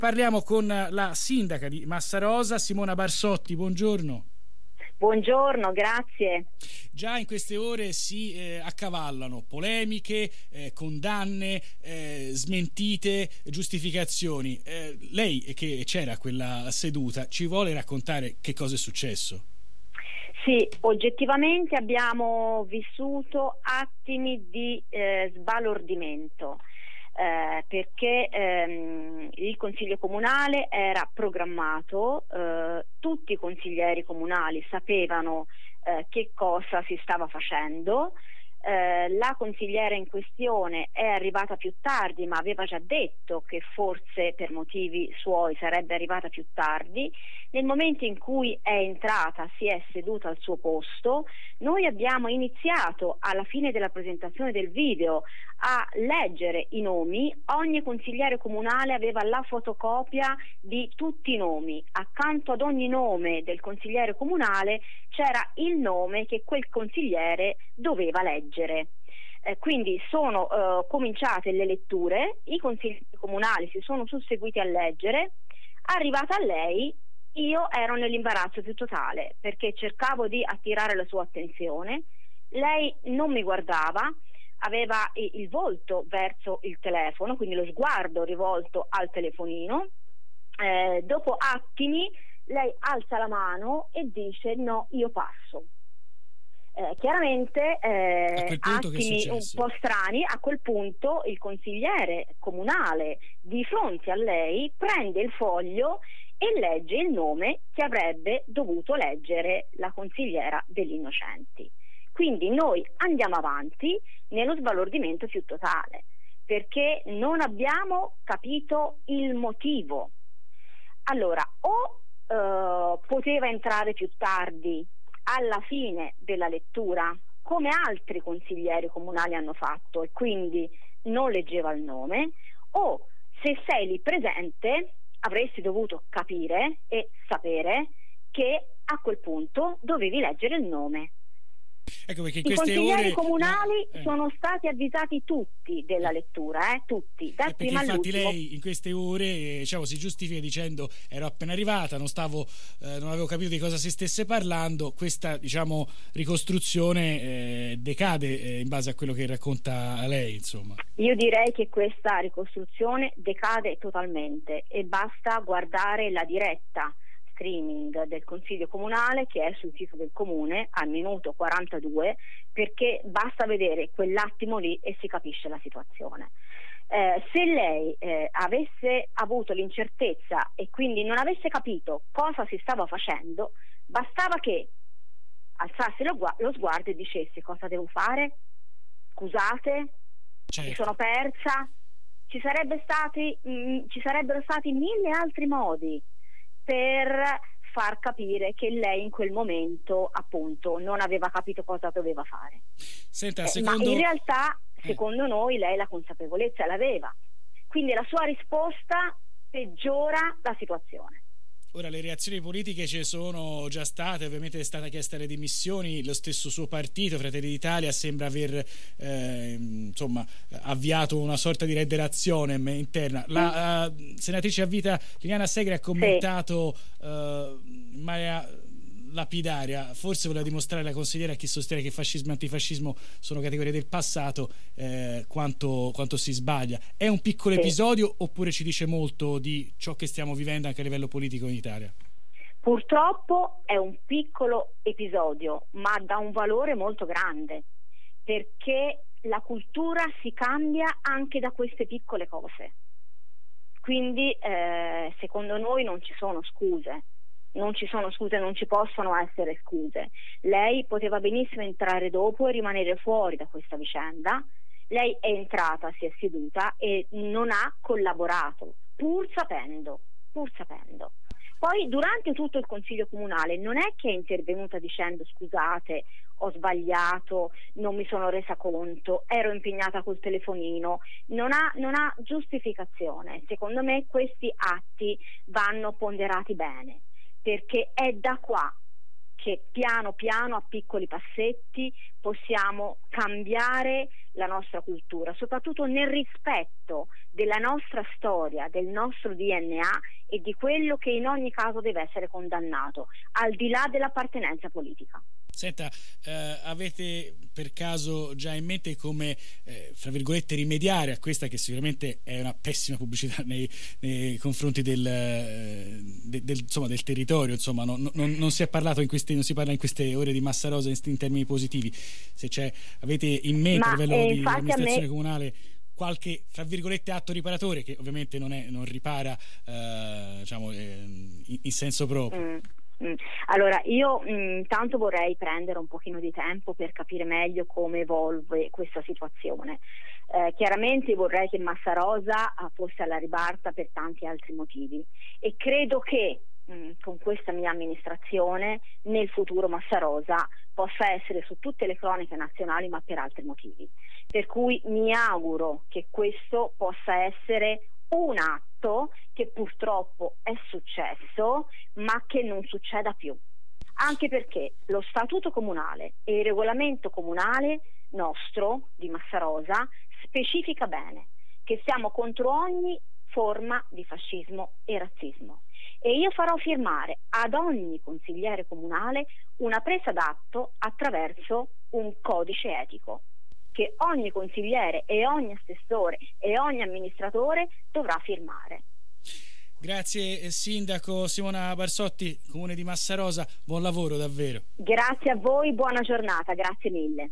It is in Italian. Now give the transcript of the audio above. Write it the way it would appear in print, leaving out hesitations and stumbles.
Parliamo con la sindaca di Massarosa, Simona Barsotti. Buongiorno. Buongiorno, grazie. Già in queste ore si accavallano polemiche, condanne, smentite, giustificazioni. Lei che c'era a quella seduta ci vuole raccontare che cosa è successo? Sì, oggettivamente abbiamo vissuto attimi di sbalordimento. Perché il Consiglio Comunale era programmato, tutti i consiglieri comunali sapevano che cosa si stava facendo. La consigliera in questione è arrivata più tardi, ma aveva già detto che forse per motivi suoi sarebbe arrivata più tardi. Nel momento in cui è entrata, si è seduta al suo posto, noi abbiamo iniziato alla fine della presentazione del video a leggere i nomi. Ogni consigliere comunale aveva la fotocopia di tutti i nomi. Accanto ad ogni nome del consigliere comunale c'era il nome che quel consigliere doveva leggere. Quindi sono cominciate le letture, i consiglieri comunali si sono susseguiti a leggere. Arrivata a lei, io ero nell'imbarazzo più totale perché cercavo di attirare la sua attenzione. Lei non mi guardava, aveva il volto verso il telefono, quindi lo sguardo rivolto al telefonino. Dopo attimi lei alza la mano e dice: no, io passo. Chiaramente attimi un po' strani. A quel punto il consigliere comunale di fronte a lei prende il foglio e legge il nome che avrebbe dovuto leggere la consigliera degli innocenti. Quindi noi andiamo avanti nello sbalordimento più totale, perché non abbiamo capito il motivo. Allora, o poteva entrare più tardi alla fine della lettura, come altri consiglieri comunali hanno fatto, e quindi non leggeva il nome, o se sei lì presente avresti dovuto capire e sapere che a quel punto dovevi leggere il nome. Ecco perché in I queste consiglieri ore comunali sono stati avvisati tutti della lettura, tutti, dal primo all'ultimo. Infatti lei in queste ore si giustifica dicendo: ero appena arrivata, non avevo capito di cosa si stesse parlando. Questa ricostruzione decade in base a quello che racconta lei, insomma. Io direi che questa ricostruzione decade totalmente e basta guardare la diretta streaming del Consiglio Comunale che è sul sito del Comune al minuto 42, perché basta vedere quell'attimo lì e si capisce la situazione. Se lei avesse avuto l'incertezza e quindi non avesse capito cosa si stava facendo, bastava che alzasse lo sguardo e dicesse: cosa devo fare? Scusate, mi sono persa. Ci sarebbero stati 1000 altri modi per far capire che lei in quel momento appunto non aveva capito cosa doveva fare. Senta, ma in realtà secondo noi lei la consapevolezza l'aveva, quindi la sua risposta peggiora la situazione. Ora, le reazioni politiche ci sono già state, ovviamente è stata chiesta le dimissioni, lo stesso suo partito, Fratelli d'Italia, sembra aver avviato una sorta di rederazione interna. La senatrice a vita Liliana Segre ha commentato in maniera lapidaria: forse voleva dimostrare la consigliera a chi sostiene che fascismo e antifascismo sono categorie del passato, quanto si sbaglia. È un piccolo episodio oppure ci dice molto di ciò che stiamo vivendo anche a livello politico in Italia? Purtroppo è un piccolo episodio, ma da un valore molto grande, perché la cultura si cambia anche da queste piccole cose. Quindi secondo noi non ci sono scuse. Non ci possono essere scuse. Lei poteva benissimo entrare dopo e rimanere fuori da questa vicenda. Lei è entrata, si è seduta e non ha collaborato, pur sapendo. Poi durante tutto il Consiglio Comunale non è che è intervenuta dicendo: scusate, ho sbagliato, non mi sono resa conto, ero impegnata col telefonino. Non ha giustificazione. Secondo me questi atti vanno ponderati bene, perché è da qua che piano piano, a piccoli passetti, possiamo cambiare la nostra cultura, soprattutto nel rispetto della nostra storia, del nostro DNA e di quello che in ogni caso deve essere condannato, al di là dell'appartenenza politica. Senta, avete per caso già in mente come, fra virgolette, rimediare a questa che sicuramente è una pessima pubblicità nei confronti del territorio, insomma, non si è parlato non si parla in queste ore di Massa Rosa in termini positivi. Se avete in mente a livello di amministrazione comunale qualche, fra virgolette, atto riparatore, che ovviamente non ripara in senso proprio. Allora, io intanto vorrei prendere un pochino di tempo per capire meglio come evolve questa situazione. Chiaramente vorrei che Massa Rosa fosse alla ribalta per tanti altri motivi e credo che con questa mia amministrazione nel futuro Massa Rosa possa essere su tutte le cronache nazionali, ma per altri motivi. Per cui mi auguro che questo possa essere un atto che purtroppo è successo, ma che non succeda più. Anche perché lo statuto comunale e il regolamento comunale nostro di Massa Rosa specifica bene che siamo contro ogni forma di fascismo e razzismo. E io farò firmare ad ogni consigliere comunale una presa d'atto attraverso un codice etico che ogni consigliere e ogni assessore e ogni amministratore dovrà firmare. Grazie Sindaco Simona Barsotti, Comune di Massa Rosa, buon lavoro davvero. Grazie a voi, buona giornata, grazie mille.